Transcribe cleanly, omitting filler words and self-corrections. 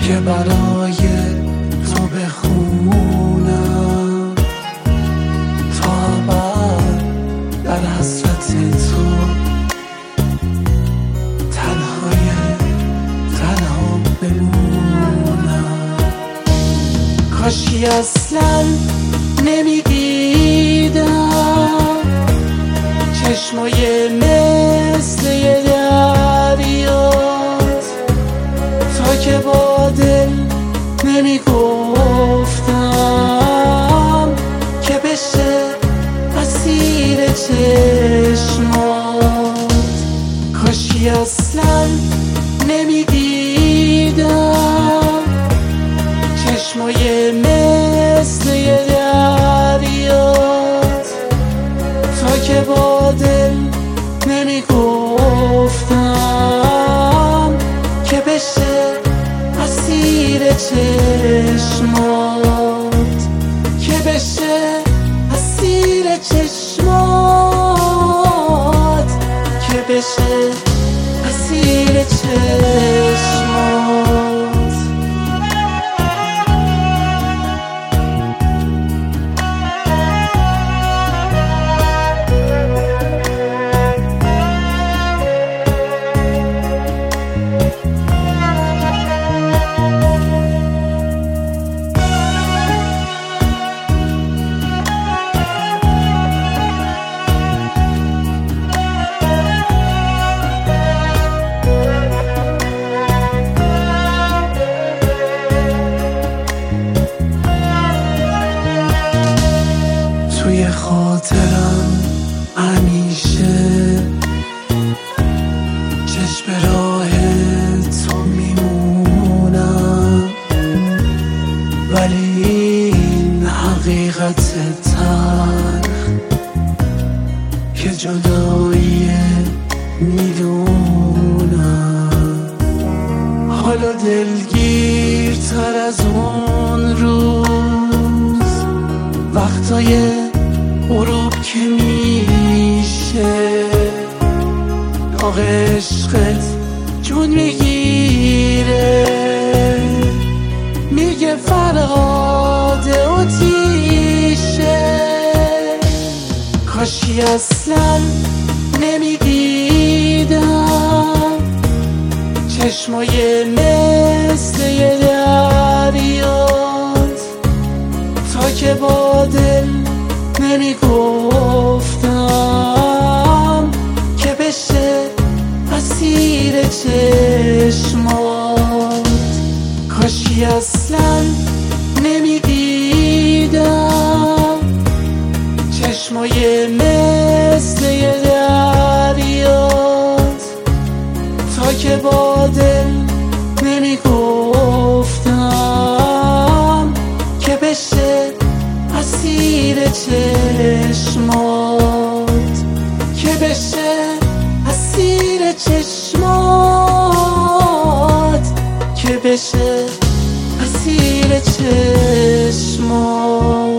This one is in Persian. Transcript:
که برای تو بخونم تا ابد در حسرت تو تنها بمونم. کاشی اصلا نمیدیدم چشمای مثل یه دریات، تا که با دل نمیگفتم که بشه اسیر چشمات. کاشی اصلا نمیدیدم چشمای مثل یه دریات، تا که با دل نمیگفتم که بشه اسیر چشمات، که بشه اسیر چشمات، که بشه اسیر چشمات. توی خاطرم همیشه چشم راه تو میمونم، ولی این حقیقت تلخ که جدایی میدونم. حالا دلگیرتر از اون روز، وقتای غروب که میشه داغ عشقت جون میگیره، میگه فرهاد آتیشه. کاشی اصلا نمیدیدم چشمای مثل یه دریات، تا که با دل نمیگفتم که بشه اسیر چشمات. کاشی اصلا نمیدیدم چشمای مثل یه دریات، تا که با دل نمیگفتم که بشه اسیر چشمات، که بشه اسیر چشمات، که بشه اسیر چشمات.